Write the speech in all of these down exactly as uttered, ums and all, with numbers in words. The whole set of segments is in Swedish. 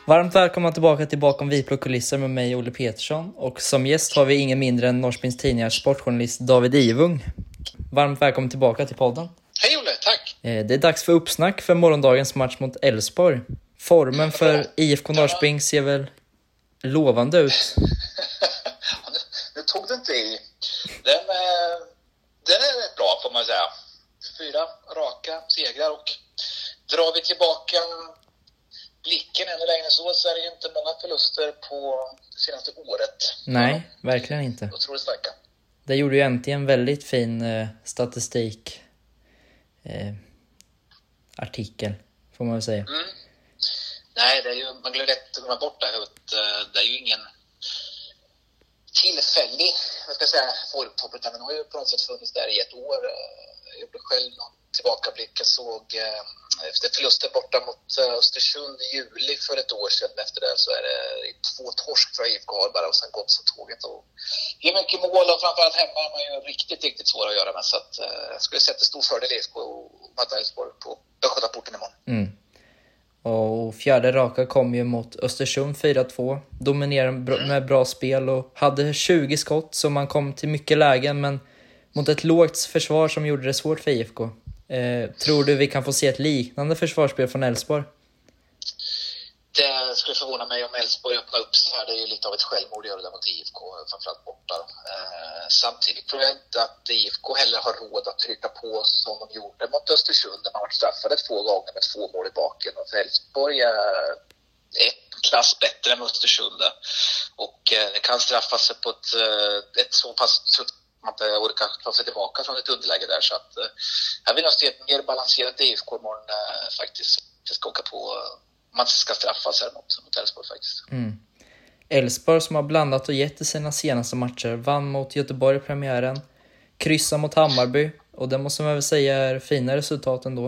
Varmt välkomna tillbaka till Bakom Viplå kulisser med mig, Olle Petersson. Och som gäst har vi ingen mindre än Norrspins Tidningars sportjournalist David Ivung. Varmt välkommen tillbaka till podden. Hej Olle, tack. Det är dags för uppsnack för morgondagens match mot Elfsborg. Formen för I F K Norrsping ser väl lovande ut. nu, nu tog det inte i. Den, den är rätt bra får man säga. Fyra raka segrar och drar vi tillbaka blicken ännu längre så, så är det ju inte många förluster på det senaste året. Nej, verkligen inte. Otroligt starka. Det gjorde ju äntligen väldigt fin eh, statistik eh, artikel, får man väl säga. Mm. Nej, det är ju, man glömmer lätt att glömma bort det här. Det är ju ingen tillfällig, vad ska jag säga, formtopp, utan den har ju på något sätt funnits där i ett år. Jag gjorde själv någon tillbakablick. Jag såg eh, efter förlusten borta mot Östersund i juli för ett år sedan. Efter det så är det två torsk för I F K bara och sen gått som tåget. Och det är mycket mål och framförallt hemma är man ju riktigt, riktigt svåra att göra med. Så att, eh, jag skulle sätta stor fördel i I F K och möta Elfsborg på Östgötaporten imorgon. Mm. Och fjärde raka kom ju mot Östersund fyra två. Dominerade med bra spel och hade tjugo skott, så man kom till mycket lägen, men mot ett lågt försvar som gjorde det svårt för I F K. Eh, tror du vi kan få se ett liknande försvarsspel från Elfsborg? Det skulle förvåna mig om Elfsborg öppnar upp så här. Det är ju lite av ett självmord att göra det mot I F K, framförallt borta. Eh, samtidigt tror jag inte att I F K heller har råd att trycka på som de gjorde mot Östersund, där man varit straffade två gånger med två mål i baken. Och för Elfsborg är ett klass bättre än Östersund. Och eh, det kan straffa sig på ett, ett så pass tufft att man inte orkar ta sig tillbaka från ett underläge där. Så att eh, jag vill nog se ett mer balanserat I F K imorgon eh, faktiskt. Jag ska åka på man ska straffas här mot, mot Elfsborg faktiskt. Mm. Elfsborg som har blandat och gett i sina senaste matcher vann mot Göteborg i premiären, kryssa mot Hammarby, och det måste man väl säga är fina resultat ändå.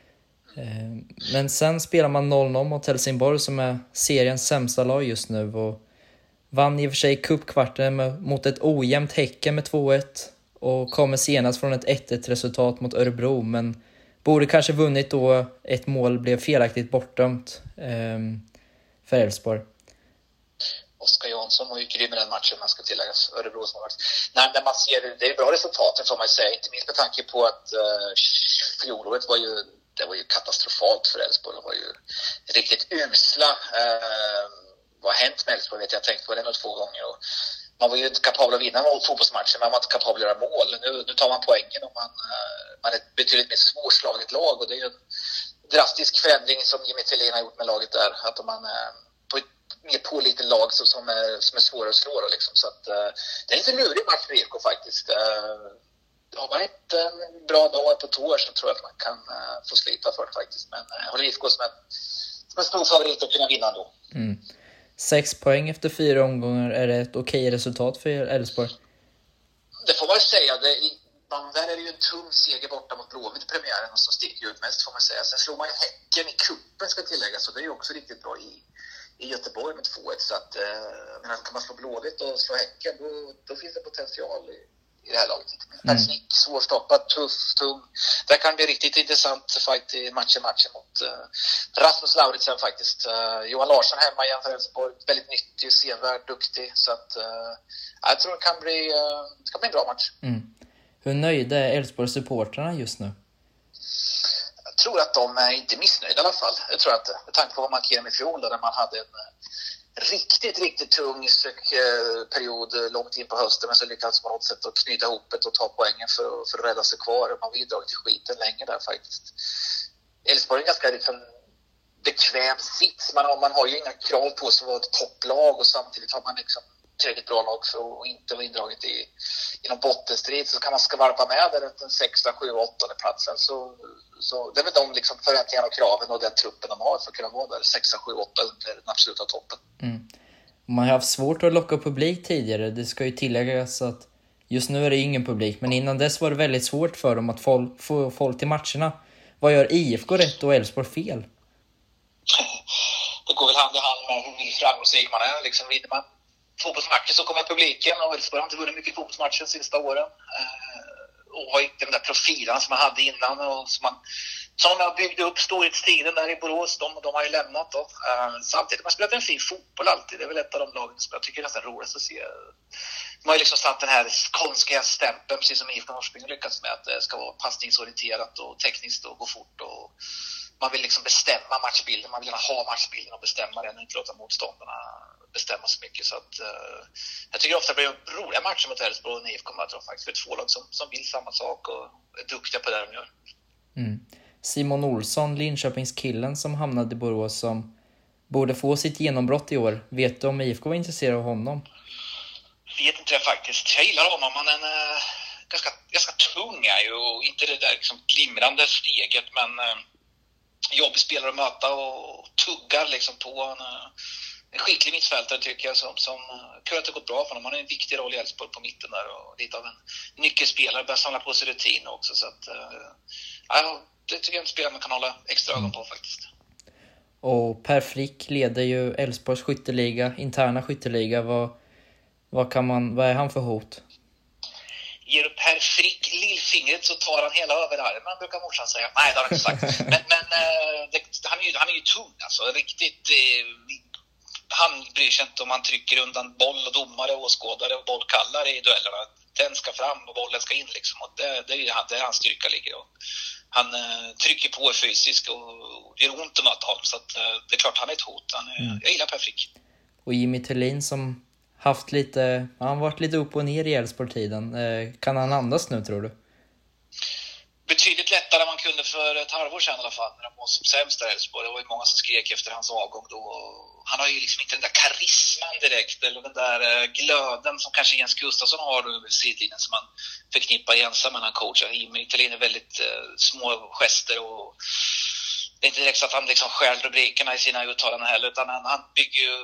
Eh, men sen spelar man noll noll mot Helsingborg som är seriens sämsta lag just nu, och vann i och för sig cupkvarten mot ett ojämnt Häcken med två ett och kommer senast från ett ett ett resultat mot Örebro, men borde kanske vunnit då ett mål blev felaktigt bortdömt eh, för Elfsborg. Oskar Jansson var ju grym i den matchen, man ska tilläggas. Örebro som har varit. Nej, men man ser, det är bra resultat får man säga, inte minst med tanke på att uh, fjolåret var ju, det var ju katastrofalt för Elfsborg. Det var ju riktigt usla. Uh, vad har hänt med Elfsborg vet jag, jag tänkt på det nog två gånger. Och man var ju inte kapabel att vinna fotbollsmatchen, men man var inte kapabel att göra mål. Nu, nu tar man poängen och man, uh, man är ett betydligt mer svårslaget lag, och det är ju en drastisk förändring som Jimmy Tillin har gjort med laget där. Att man uh, på ett mer pålitligt lag som, som, är, som är svårare att slå då, liksom. Så att uh, det är lite lurig match för I F K faktiskt. Uh, har man inte en bra dag på tår så tror jag att man kan uh, få slita för det faktiskt. Men uh, jag håller I F K som en, som en stor favorit att kunna vinna ändå. Mm. Sex poäng efter fyra omgångar, är det ett okej resultat för Elfsborg? Det får man säga. Det, man, där är det ju en tung seger borta mot Blåvitt i premiären som sticker ut mest får man säga. Sen slår man ju Häcken i kuppen ska tilläggas, så det är ju också riktigt bra i, i Göteborg med två ett. Så att, eh, kan man slå Blåvitt och slå Häcken, då, då finns det potential i, i det här laget. Men mm. snick, svårstoppat, tuff, tung. Det kan bli riktigt intressant fight i matchen matchen mot uh, Rasmus Lauritsen faktiskt. Uh, Johan Larsson hemma igen för Elfsborg. Väldigt nyttig, sevärd, duktig. Så att uh, jag tror det kan bli, uh, det kan bli en bra match. Mm. Hur nöjda är Elfsborgs supportrarna just nu? Jag tror att de är inte missnöjda i alla fall. Jag tror att med tanke på vad man markerade med fjol där man hade en riktigt, riktigt tung period långt in på hösten, men så lyckades man på något sätt att knyta ihop det och ta poängen för, för att rädda sig kvar. Man bidragit till skiten länge där faktiskt. Elfsborg är en ganska liksom bekväm sits. Man har, man har ju inga krav på sig att vara ett topplag, och samtidigt har man liksom tillräckligt bra lag för att inte vara indraget i, i någon bottenstrid. Så kan man skvalpa med där runt den sexa, sju, åttonde platsen. Så, så det är väl de liksom förväntningarna och kraven och den truppen de har för att kunna vara där sexa, sju, åtta under den absoluta toppen. Mm. Man har haft svårt att locka publik tidigare. Det ska ju tilläggas att just nu är det ingen publik, men innan dess var det väldigt svårt för dem att få, få folk till matcherna. Vad gör I F K rätt och Elfsborg fel? Det går väl hand i hand med hur framgångsrik man är. Liksom, vinner man fotbollsmatcher så kommer publiken, och Elfsborg har inte vunnit mycket fotbollsmatcher de sista åren. Eh, och har inte den där profilen som man hade innan och som man som jag byggde upp storhetstiden där i Borås, de, de har ju lämnat då. Uh, samtidigt har man spelat en fin fotboll alltid. Det är väl ett av de lagen som jag tycker är nästan roligast att se. De har ju liksom satt den här konstiga stämpeln, precis som I F K Norrköping lyckats med, att det ska vara passningsorienterat och tekniskt och gå fort. Och man vill liksom bestämma matchbilden, man vill gärna ha matchbilden och bestämma den och inte låta motståndarna bestämma så mycket. Så att, uh, jag tycker ofta det blir roliga matcher mot Elfsborg och I F K möter de faktiskt. För två lag som, som vill samma sak och är duktiga på det de gör. Mm. Simon Olsson, Linköpingskillen som hamnade i Borås, som borde få sitt genombrott i år. Vet du om I F K var intresserad av honom? Vet inte det faktiskt. Jag gillar honom. Han är en äh, ganska, ganska tung är ju, och inte det där liksom glimrande steget, men äh, jobbig spelare att möta och tuggar liksom på. En, äh, en skicklig mittfältare tycker jag, som, som kul att det gått bra för honom. Han har en viktig roll i Elfsborg på mitten där och lite av en nyckelspelare, börjar samla på sig rutin också. Så att, äh, ja, det tycker jag är en spelare man kan hålla extra ögon på faktiskt. Och Per Frick leder ju Elfsborgs skytteliga, interna skytteliga. Vad, vad, kan man, vad är han för hot? Ger du Per Frick lillfingret så tar han hela överarmen, brukar morsan säga. Nej, det har han inte sagt. Men, men det, han, är ju, han är ju tung alltså, riktigt. Eh, han bryr sig inte om han trycker undan boll och domare och åskådare och bollkallar i duellerna. Den ska fram och bollen ska in liksom. Och det, det är där hans styrka ligger. Och han eh, trycker på fysiskt och, och det är ont att möta honom. Så att, eh, det är klart han är ett hot. Han är, mm. Jag gillar Per Frick. Och Jimmy Thelin som haft lite, han har varit lite upp och ner i Elfsborg-tiden. Eh, kan han andas nu, tror du? Betydligt lättare än man kunde för ett halvår sedan i alla fall, när de var som sämst där i Elfsborg. Det var ju många som skrek efter hans avgång då. Han har ju liksom inte den där karisman direkt, eller den där glöden som kanske Jens Gustafsson har över sidlinjen, som man förknippar ensam när han coachar. Jimmy Thelin är väldigt eh, små gester, och det är inte direkt så att han liksom stjäl rubrikerna i sina uttalanden heller, utan han, han bygger ju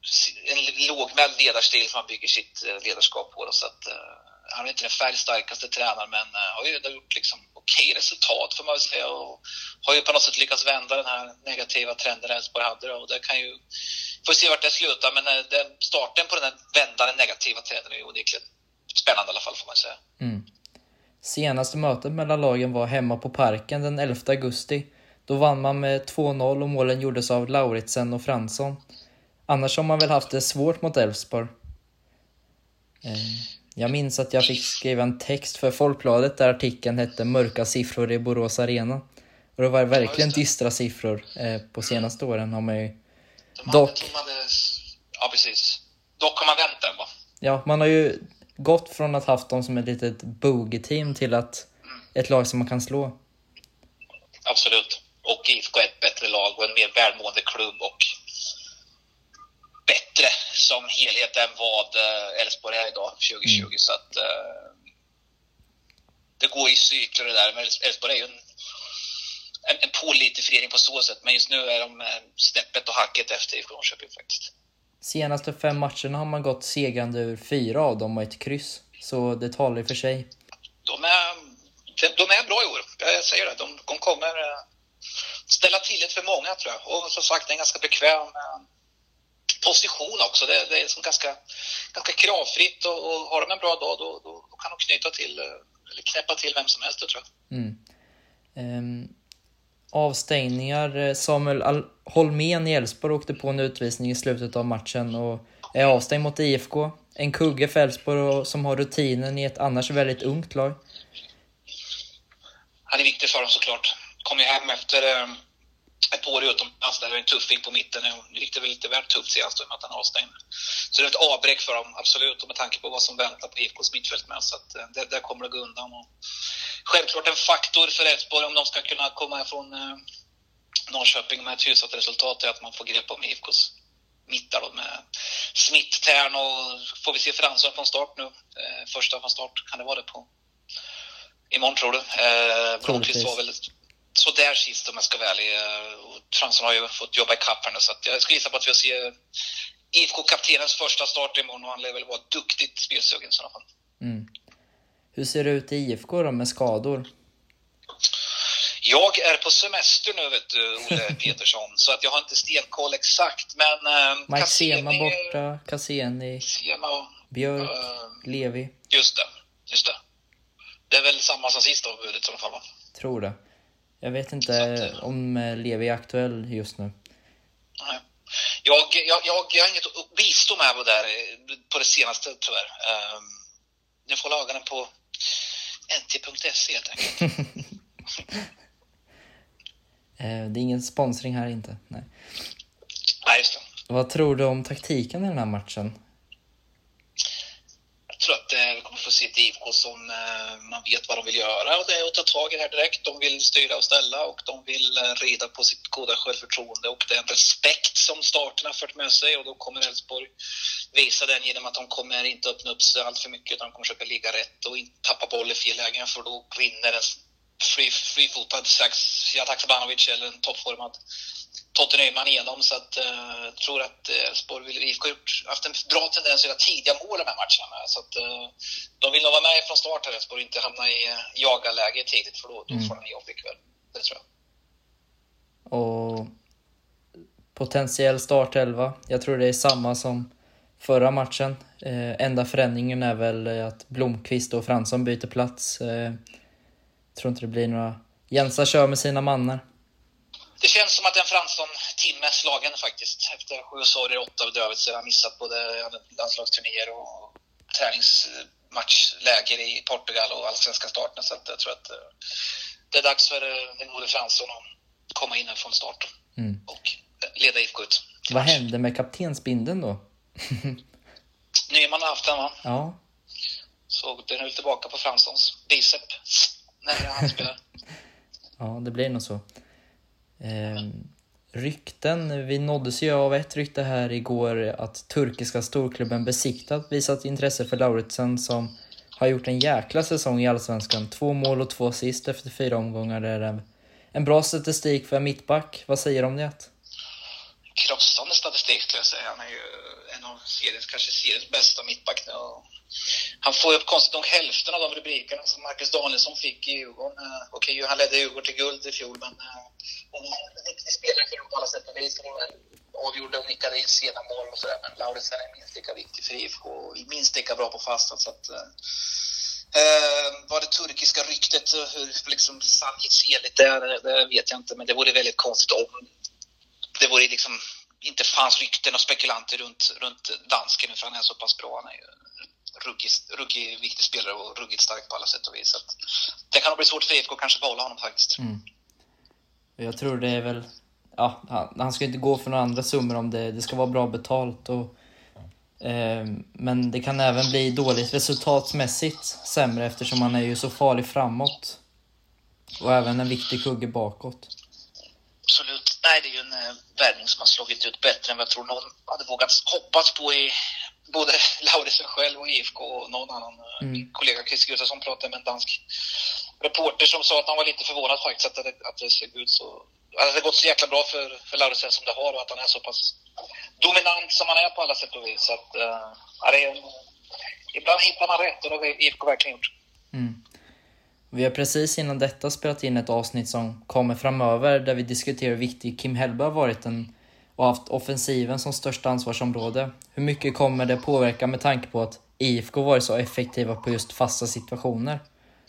en lågmäld ledarstil som han bygger sitt ledarskap på. Då, så att, eh, han är inte den färgstarkaste tränaren, men uh, har ju gjort liksom okej resultat får man väl säga, och har ju på något sätt lyckats vända den här negativa trenden Elfsborg hade, och det kan ju, får se vart det slutar, men uh, den, starten på den här vändande negativa trenden är ju onekligen spännande i alla fall, får man säga. Mm. Senaste mötet mellan lagen var hemma på Parken den elfte augusti. Då vann man med två noll och målen gjordes av Lauritsen och Fransson. Annars har man väl haft det svårt mot Elfsborg. Eh. Jag minns att jag fick skriva en text för Folkbladet där artikeln hette Mörka siffror i Borås Arena. Och det var verkligen ja, dystra siffror eh, på senaste åren. Har man ju de dock... hade, de hade... Ja, precis. Dock har man vänt den, va? Ja, man har ju gått från att haft dem som ett litet bogey-team till att mm. ett lag som man kan slå. Absolut. Och I F K är ett bättre lag och en mer välmående klubb och bättre som helhet än vad Elfsborg är idag tjugo tjugo. Mm. Så att uh, det går i cykler det där. Men Elfsborg är ju en, en, en pålitlig förening på så sätt. Men just nu är de snäppet och hacket efter I F K Norrköping faktiskt. Senaste fem matcherna har man gått segrande ur fyra av dem och ett kryss. Så det talar för sig. De är, de, de är bra i år. Jag säger det. De, de kommer ställa till det för många, tror jag. Och som sagt, det är en ganska bekväm position också. Det, det är som ganska, ganska kravfritt, och, och har de en bra dag då, då, då kan de knyta till eller knäppa till vem som helst, tror jag. Mm. Um, avstängningar. Samuel Al- Holmén i Elfsborg åkte på en utvisning i slutet av matchen och är avstängd mot I F K. En kugge för Elfsborg som har rutinen i ett annars väldigt ungt lag. Han är viktig för dem såklart. Kom ju hem efter um... ett år utomlands där det är en tuffing på mitten. Det gick det väl lite väl tufft senast med att han avstängd. Så det är ett avbräck för dem, absolut. Och med tanke på vad som väntar på I F K:s mittfält med. Så att det, där kommer det gå undan. Och självklart en faktor för Elfsborg om de ska kunna komma från eh, Norrköping med ett hyfsat resultat är att man får grepp om I F K:s mittar då, med Smith, Tern, och får vi se Fransson från start nu. Eh, första från start, kan det vara det på imorgon, tror du? Eh, Blomqvist var väl så där sist, om jag ska välja. Fransson har ju fått jobba i kapp här nu, så att jag skulle gissa på att vi ser I F K-kaptenens första start imorgon, och han lär väl vara duktigt spelsugen i sådana fall. Mm. Hur ser det ut i I F K då med skador? Jag är på semester nu, vet du, Olle Petersson, så att jag har inte stenkoll exakt, men äh, Mike Sema borta, Cassini, Sema, Björk, äh, Levi. Just det, just det. Det är väl samma som sist av budet i alla fall, va? Tror det. Jag vet inte att, om Levi är aktuell just nu. Nej. Jag, jag, jag, jag har inget att bistå med där på det senaste tyvärr. Um, jag får laga den på n t punkt s e helt enkelt. Det är ingen sponsring här inte. Nej. Nej, just det. Vad tror du om taktiken i den här matchen? Jag tror att eh, vi kommer få se ett I F K som eh, man vet vad de vill göra, och det är att ta tag i det här direkt. De vill styra och ställa, och de vill eh, rida på sitt goda självförtroende och den respekt som starten har fört med sig, och då kommer Elfsborg visa den genom att de kommer inte öppna upp sig allt för mycket, utan de kommer försöka ligga rätt och inte tappa boll i fel lägen, för då rinner en fri, frifotad Haksabanovic eller en toppformad Totte Nyman igenom. Så att uh, jag tror att Elfsborg vill I F K har haft en bra tendens att göra tidiga mål i de här matcherna. Så att uh, de vill nog vara med från start här, Elfsborg, inte hamna i uh, jagarläge tidigt, för då, då mm. får de en jobbig kväll. Det tror jag. Och potentiell startelva, jag tror det är samma som förra matchen. Eh, enda förändringen är väl att Blomqvist och Fransson byter plats. Eh, tror inte det blir några... Jensa kör med sina mannar. Det känns som att en Fransson timme slagen faktiskt. Efter sju år i åtta bedrövelser. Han missat både landslagsturnéer och träningsmatchläger i Portugal och allsvenska starten. Så att jag tror att det är dags för den gode Fransson att komma in från starten mm. och leda I F K ut. Vad hände med kaptensbindeln då? Nyman har haft den, va? Ja. Så den är väl tillbaka på Franssons bicep när han spelar. Ja, det blir nog så. Eh, rykten, vi nåddes ju av ett rykte här igår att turkiska storklubben Besiktat visat intresse för Lauritsen, som har gjort en jäkla säsong i Allsvenskan. Två mål och två assist efter fyra omgångar. Det är en bra statistik för mittback. Vad säger du om det? Krossande statistik skulle jag säga. Han är ju en av seriens, kanske seriens bästa mittback nu. Han får ju konstigt nog hälften av de rubrikerna som Marcus Danielsson fick i Djurgården. Uh, Okej, okay, han ledde Djurgården till guld i fjol, men uh, han är en riktig spelare för på alla sätt och vis. Avgjorde och nickade in sena mål och sådär, men Lauritsen är minst lika viktig för I F K och minst lika bra på fastan. Så att, uh, uh, vad det turkiska ryktet, hur liksom sannhetsenligt det är, det vet jag inte, men det vore väldigt konstigt om det vore liksom inte fanns rykten och spekulanter runt, runt dansken, för han är så pass bra. Han är ju ruggigt, ruggigt viktig spelare och ruggigt stark på alla sätt och vis. Så att det kan nog bli svårt för I F K kanske behålla honom faktiskt. Mm. Jag tror det är väl... Ja, han ska inte gå för några andra summor om det, det ska vara bra betalt. Och, eh, men det kan även bli dåligt resultatmässigt sämre, eftersom han är ju så farlig framåt. Och även en viktig kugge bakåt. Absolut. Nej, det är ju en uh, värvning som har slagit ut bättre än vad jag tror någon hade vågat hoppas på i både Lauritsen själv och I F K och någon annan. Mm. Min kollega Chris Gustafsson pratade med en dansk reporter som sa att han var lite förvånad faktiskt att det, att det ser ut så... Att det har gått så jäkla bra för, för Lauritsen som det har, och att han är så pass dominant som han är på alla sätt och vis. Så att, uh, det är en, ibland hittar man rätt, och det har I F K verkligen gjort. Mm. Vi har precis innan detta spelat in ett avsnitt som kommer framöver, där vi diskuterar hur viktig Kim Hellberg har varit en, och haft offensiven som största ansvarsområde. Hur mycket kommer det påverka med tanke på att I F K varit så effektiva på just fasta situationer?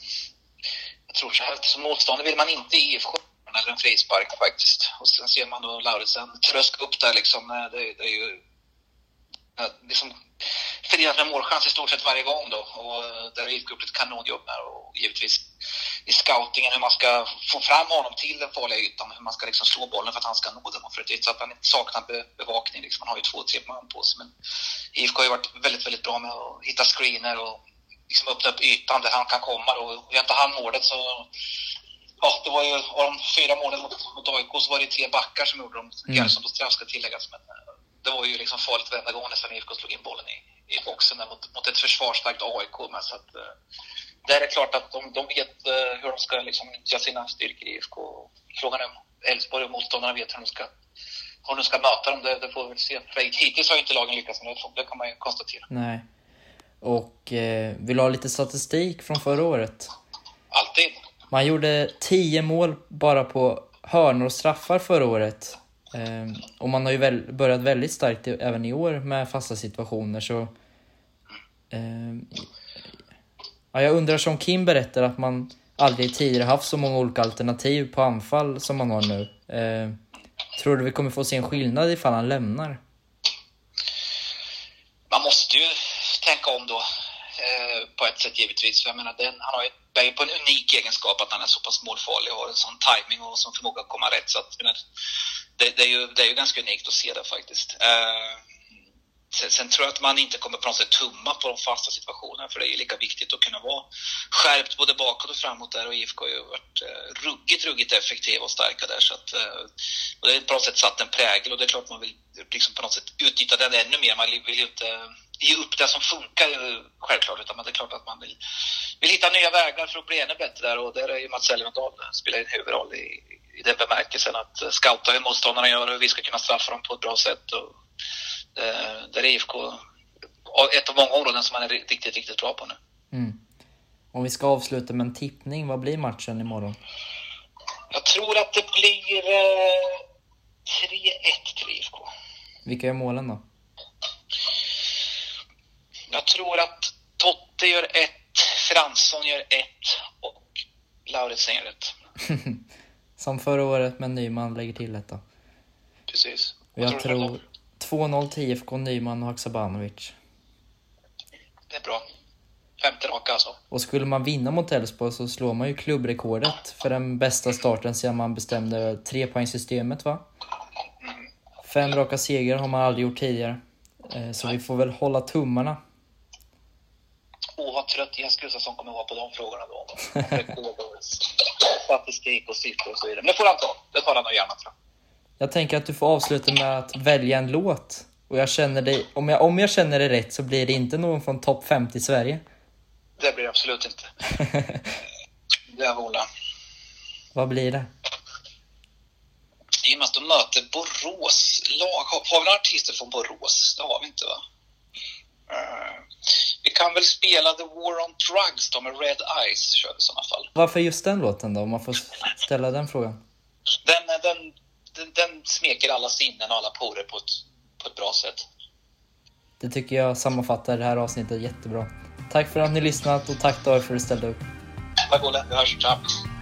Jag tror så här att som motståndare vill man inte I F K eller en frispark faktiskt. Och sen ser man då Lauritsen trösk upp där liksom. Det, det är ju liksom förenat med målchans i stort sett varje gång då, och där har I F K gjort ett kanonjobb där, och givetvis i scoutingen hur man ska få fram honom till den farliga ytan, hur man ska liksom slå bollen för att han ska nå den, och för att, så att han inte saknar be- bevakning liksom. Man har ju två, tre man på sig, men I F K har ju varit väldigt, väldigt bra med att hitta screener och liksom öppna upp ytan där han kan komma, och gör inte han målet så ja, det var ju av de fyra målen mot, mot A I K så var det tre backar som gjorde dem. Mm. Gerson på straff ska tilläggas, men det var ju liksom farligt varenda gång nästan I F K slog in bollen i, i boxen mot, mot ett försvarsstarkt A I K. Men så att, det är klart att de, de vet hur de ska liksom nyttja sina styrkor i I F K. Frågan är om Elfsborg och motståndarna vet hur de ska, hur de ska möta dem. Det, det får vi väl se. För hittills har ju inte lagen lyckats med det, det kan man ju konstatera. Nej. Och eh, vill ha lite statistik från förra året? Alltid. Man gjorde tio mål bara på hörnor och straffar förra året. Eh, och man har ju väl, börjat väldigt starkt även i år med fasta situationer. Så, eh, ja, jag undrar, som Kim berättar, att man, aldrig tidigare haft så många olika alternativ på anfall som man har nu. Eh, tror du vi kommer få se en skillnad ifall han lämnar? Man måste ju tänka om då eh, på ett sätt givetvis. För jag menar, den, han har ju är på en unik egenskap att han är så pass målfarlig och har en sån timing och sån förmåga att komma rätt. Så att, menar, det, det, är ju, det är ju ganska unikt att se det faktiskt. Eh, sen, sen tror jag att man inte kommer på något sätt tumma på de fasta situationerna, för det är ju lika viktigt att kunna vara skärpt både bakåt och framåt där, och I F K har ju varit eh, ruggigt, ruggigt effektiva och starka där. Så att, eh, och det är på något sätt satt en prägel, och det är klart man vill liksom på något sätt utnyttja den ännu mer. Man vill ju inte ge upp det som funkar självklart, utan det är klart att man vill, vill hitta nya vägar för att bli ännu bättre där, och där är ju Mats Elvendal spelar en huvudroll i, i den bemärkelsen att scouta hur motståndarna gör och hur vi ska kunna straffa dem på ett bra sätt. Och, eh, där är I F K ett av många områden som man är riktigt, riktigt bra på nu. Mm. Om vi ska avsluta med en tippning, vad blir matchen imorgon? Jag tror att det blir eh, tre ett till I F K. Vilka är målen då? Jag tror att Totte gör ett, Fransson gör ett och Lauritsen gör ett. Som förra året, men Nyman lägger till ett då. Precis. Och jag tror, tror två noll till I F K, Nyman och Haksabanovic. Det är bra. Femte raka alltså. Och skulle man vinna mot Elfsborg så slår man ju klubbrekordet för den bästa starten sedan man bestämde trepoängssystemet, va? Mm. Fem raka segrar har man aldrig gjort tidigare. Så vi får väl hålla tummarna. Åh, vad trött Jens Gustafsson kommer vara på de frågorna då. Statistik och siffror och så vidare. Men det får han ta. Det tar han nog gärna, tror jag. Jag tänker att du får avsluta med att välja en låt. Och jag känner dig, om jag, om jag känner det rätt så blir det inte någon från topp femtio i Sverige. Det blir det absolut inte. Det är Ola. Vad blir det? I och med att de möter Borås lag. Har, har vi några artister från Borås? Det har vi inte, va? Uh, vi kan väl spela The War on Drugs då med Red Eyes, kör vi i sådana fall. Varför just den låten då, om man får ställa den frågan? Den, den, den, den smeker alla sinnen och alla porer på ett, på ett bra sätt. Det tycker jag sammanfattar det här avsnittet jättebra. Tack för att ni lyssnat och tack då för att du ställde upp. Tack Olle, vi hörs. Ciao.